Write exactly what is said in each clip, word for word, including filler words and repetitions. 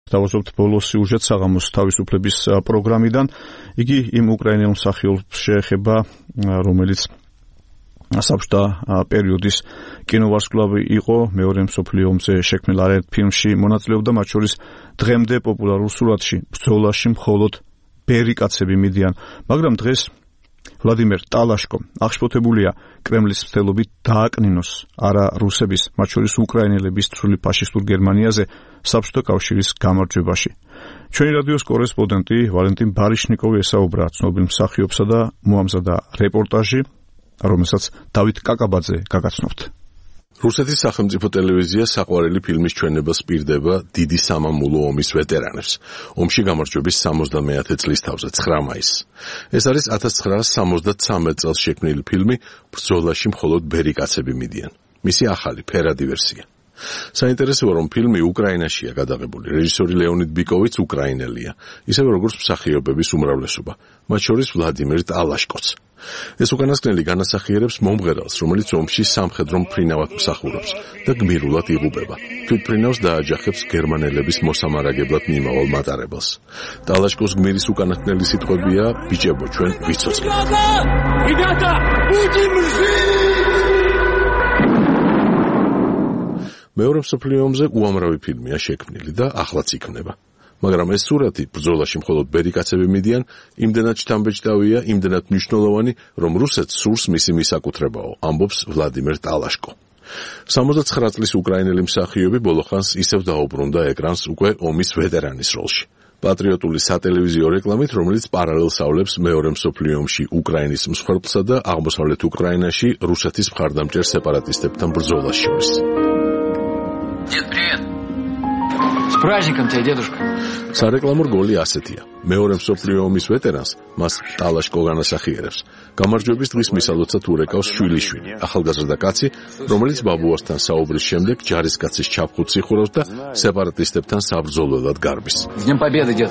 დავაზობთ ბოლოს სიუჟეტს საღამოს თავისუფლების პროგრამიდან. იგი იმ უკრაინელ მსახიობს შეეხება, რომელიც საბჭოთა პერიოდის კინოვარსკვლავი იყო, მეორე მსოფლიო ომზე შექმნილ არაერთ ფილმში მონაწილეობდა, მათ შორის დღემდე პოპულარულ სურათში ბრძოლაში მხოლოდ ბერი კაცები მიდიან, მაგრამ დღეს ვლადიმერ ტალაშკო აღშფოთებულია კრემლის მცდელობით დააკნინოს არა რუსების, მათ შორის უკრაინელების ცრული ფაშისტურ გერმანიაზე საბჭოთა კავშირის გამარჯვებაში. ჩვენი რადიოს კორესპონდენტი ვალენტინ ბარიშნიკოვი ესაუბრა ცნობილ მსახიობსა და მოამზადა რეპორტაჟი, რომელსაც დავით კაკაბაძე გაგაცნობთ. რუსეთის სახელმწიფო ტელევიზია საყვარელი ფილმის ჩვენებას პირდება დიდი სამამულო ომის ვეტერანებს. ომში გამარჯვების სამოცდამეათე წლისთავზე ცხრა მაისს. ეს არის ათას ცხრაასი სამოცდათრამეტ წელს შექმნილი ფილმი ბრძოლაში მხოლოდ ბერი კაცები მიდიან. მისი ახალი ფერადი ვერსია. საინტერესოა, რომ ფილმი უკრაინაშია გადაღებული. რეჟისორი ლეონიდ ბიკოვიც უკრაინელია, ისევე როგორც მსახიობების უმრავლესობა, მათ შორის ვლადიმერ ტალაშკოც. ეს უკანასკნელი განასახიერებს მომღერალს, რომელიც ომში სამხედრო მფრინავად მსახურობს და გმირულად იღუპება. თვითმფრინავს დააჯახებს გერმანელების მოსამარაგებლად მიმავალ მატარებელს. ტალაშკოს გმირის უკანასკნელი სიტყვებია: ბიჭებო, ჩვენ ვიცოცხლეთ. მეორე მსოფლიო ომზე უამრავი ფილმია შექმნილი და ახლაც იქმნება. მაგრამ ეს სურათი ბრძოლაში მხოლოდ ბერი კაცები მიდიან, იმდენად შთამბეჭდავია, იმდენად მნიშვნელოვანი, რომ რუსეთს სურს მისი მისაკუთრებაო, ამბობს ვლადიმერ ტალაშკო. სამოცდაცხრა წლის უკრაინელი მსახიობი ბოლოხანს ისევ დაუბრუნდა ეკრანს უკვე ომის ვეტერანის როლში. პატრიოტული სატელევიზიო რეკლამით, რომელიც პარალელს ავლებს მეორე მსოფლიო ომში უკრაინის მსხვერპლსა და აღმოსავლეთ უკრაინაში რუსეთის მხარდამჭერ სეპარატისტებთან ბრძოლას შორის. Дед, привет! С праздником тебя, дедушка! სარეკლამო რგოლი ასეთია. მეორე მსოფლიო ომის ვეტერანს მას ტალაშკო განასახიერებს. გამარჯვების დღის მისალოცად ურეკავს შვილიშვილი, ახალგაზრდა კაცი, რომელიც ბაბუასთან საუბრის შემდეგ ჯარისკაცის ჩაფხუტს იხურავს და სეპარატისტებთან საბრძოლველად გარბის. С Днем Победы, дед!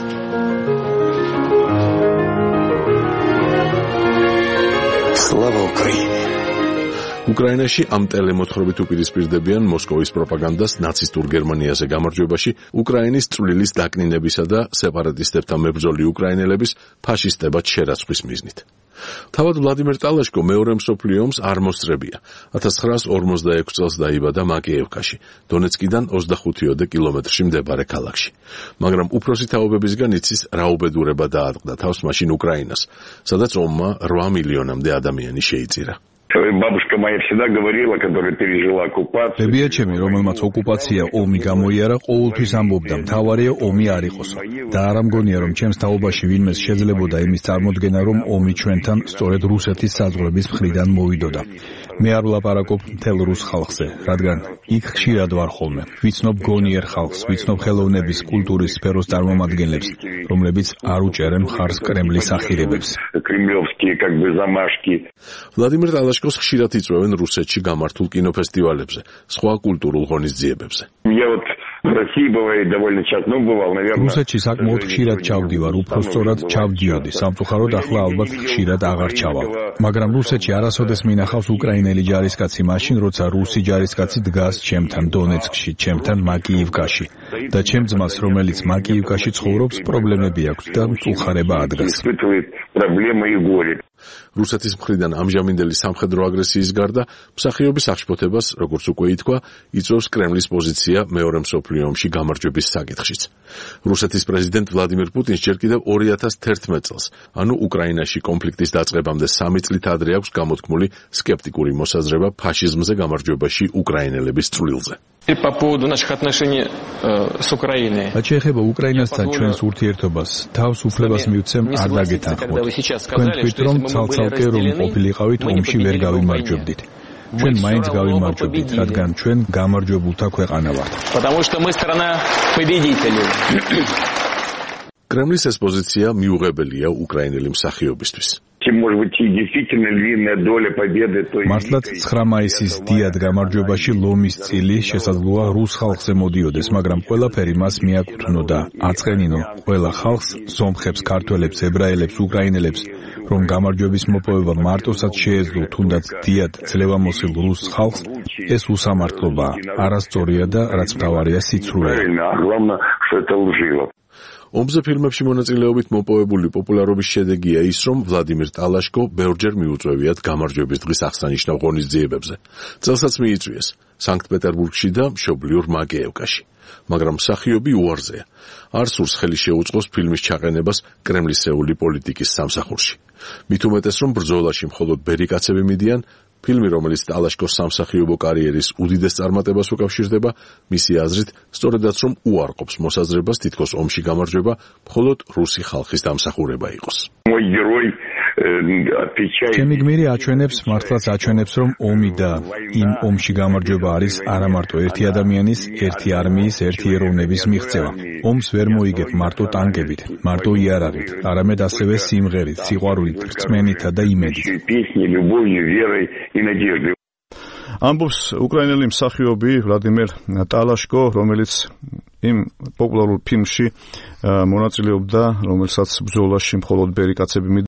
Слава Украине! უკრაინაში ამ ტელემოთხრობით უპირისპირდებიან მოსკოვის პროპაგანდას ნაცისტურ გერმანიაზე გამარჯვებაში, უკრაინის წვლილის დაკნინებისა და სეპარატისტებთან მებრძოლი უკრაინელების ფაშისტებად შერაცხვის მიზნით. თავად ვლადიმერ ტალაშკო მეორე მსოფლიო ომს არ მოსწრებია. ათას ცხრაასი ორმოცდაექვსი წელს დაიბადა მაკიევკაში, დონეცკიდან ოცდახუთიოდე კილომეტრში მდებარე ქალაქში. მაგრამ უფროსი თაობებისგან იცის რა უბედურება დაატყდა თავს მაშინ უკრაინას, სადაც ომმა რვა მილიონამდე ადამიანი შეიწირა. Бабушка моя всегда говорила, которая пережила оккупацию. Бებია ჩემი, რომელმაც ოკუპაცია ომი გამოიარა, ყოველთვის ამბობდა, მთავარია ომი არ იყოსო. და არ ამგონია, რომ ჩემს თაობაში ვინმეს შეძლებოდა იმის წარმოდგენა, რომ ომი ჩვენთან სწორედ რუსეთის საზღვრების მხრიდან მოვიდოდა. მე არ ვლაპარაკობ მთელ რუს ხალხზე, რადგან იქ ხშირად ვარ ხოლმე. ვიცნობ გონიერ ხალხს, ვიცნობ ხელოვნების, კულტურის სფეროს წარმომადგენლებს, რომლებიც არ უჭერენ მხარს კრემლის ახირებებს. Кремлевские как бы замашки. ვლადიმერ ტალაშკოს ხშირად იწვევენ რუსეთში გამართულ კინოფესტივალებზე, სხვა კულტურულ ღონისძიებებზე. Я вот в России бывает довольно часто, ну бывал, наверное. რუსეთში საკმაოდ ხშირად ჩავდივარ, უფრო სწორად ჩავდიოდი. სამწუხაროდ ახლა ალბათ ხშირად აღარ ჩავალ. მაგრამ რუსეთში არასოდეს მინახავს უკრაინელი ჯარისკაცი მაშინ, როცა რუსი ჯარისკაცი დგას ჩემთან დონეცკში, ჩემთან მაკიევკაში. და ჩემ ძმას, რომელიც მაკიევკაში ცხოვრობს, პრობლემები აქვს და მწუხარება ადგას. რუსეთის მხრიდან ამჟამინდელი სამხედრო აგრესიის გარდა, მსახიობის აღშფოთებას, როგორც უკვე ითქვა, იწვევს კრემლის პოზიცია მეორე მსოფლიო ომში გამარჯვების საკითხშიც. რუსეთის პრეზიდენტ ვლადიმირ პუტინს ჯერ კიდევ ორი ათას თერთმეტ წელს, ანუ უკრაინაში კონფლიქტის დაწყებამდე სამი წლით ადრე აქვს გამოთქმული სკეპტიკური მოსაზრება ფაშიზმზე გამარჯვებაში უკრაინელების წვლილზე. По поводу наших отношений с Украиной. რაც შეეხება უკრაინასთან ჩვენს ურთიერთობას, თავს უფლებას მივცემ არ დაგეთანხმოთ. თქვენ თქვით, რომ ცალ-ცალკე რომ ყოფილიყავით ომში ვერ გავიმარჯვებდით. ჩვენ მაინც გავიმარჯვებდით, რადგან ჩვენ გამარჯვებულთა ქვეყანა ვართ. Потому что мы страна победителей. კრემლის ეს პოზიცია მიუღებელია უკრაინელი მსახიობისთვის. может быть, и действительно львиная доля победы той. მართლაც ცხრა მაისის დიად გამარჯვებაში ლომის წილი შესაძლოა რუს ხალხზე მოდიოდეს, მაგრამ ყველაფერი მას მიაკუთვნოდა. აწყენინო ყველა ხალხს, სომხებს, ქართველებს, ებრაელებს, უკრაინელებს, რომ გამარჯვების მოპოვება მარტოსაც შეეძლო, თუნდაც დიად ძლევამოსილ რუს ხალხს, ეს უსამართლობაა, არასწორია და რაც მთავარია სიცრუეა. ომზე ფილმებში მონაწილეობით მოპოვებული პოპულარობის შედეგია ის, რომ ვლადიმერ ტალაშკო ბევრჯერ მიუწვევიათ გამარჯვების დღის აღსანიშნავ ღონისძიებებზე. წელსაც მიიწვიეს სანქტ-პეტერბურგში და მშობლიურ მაგეევკაში. მაგრამ მსახიობი უარზეა. არ სურს ხელი შეუწყოს ფილმის ჩაყენებას კრემლისეული პოლიტიკის სამსახურში. მით უმეტეს, რომ ბრძოლაში მხოლოდ ბერიკაცები მიდიან, ფილმი, რომელიც ტალაშკოს სამსახიობო კარიერის უდიდეს წარმატებას უკავშირდება, მისი აზრით, სწორედაც რომ უარყოფს მოსაზრებას, თითქოს ომში გამარჯვება მხოლოდ რუსი ხალხის დამსახურება იყოს. ჩემი გმირი აჩვენებს, მართლაც აჩვენებს, რომ ომი და იმ ომში გამარჯვება არის არა მარტო ერთი ადამიანის, ერთი არმიის, ერთი ეროვნების მიღწევა. ომს ვერ მოიგებ მარტო ტანკებით, მარტო იარაღით, არამედ ასევე სიმღერით, სიყვარულით, რწმენითა და იმედით. ამბობს უკრაინელი მსახიობი ვლადიმერ ტალაშკო, რომელიც იმ პოპულარულ ფილმში მონაწილეობდა, რომელსაც ბრძოლაში მხოლოდ ბერიკაცები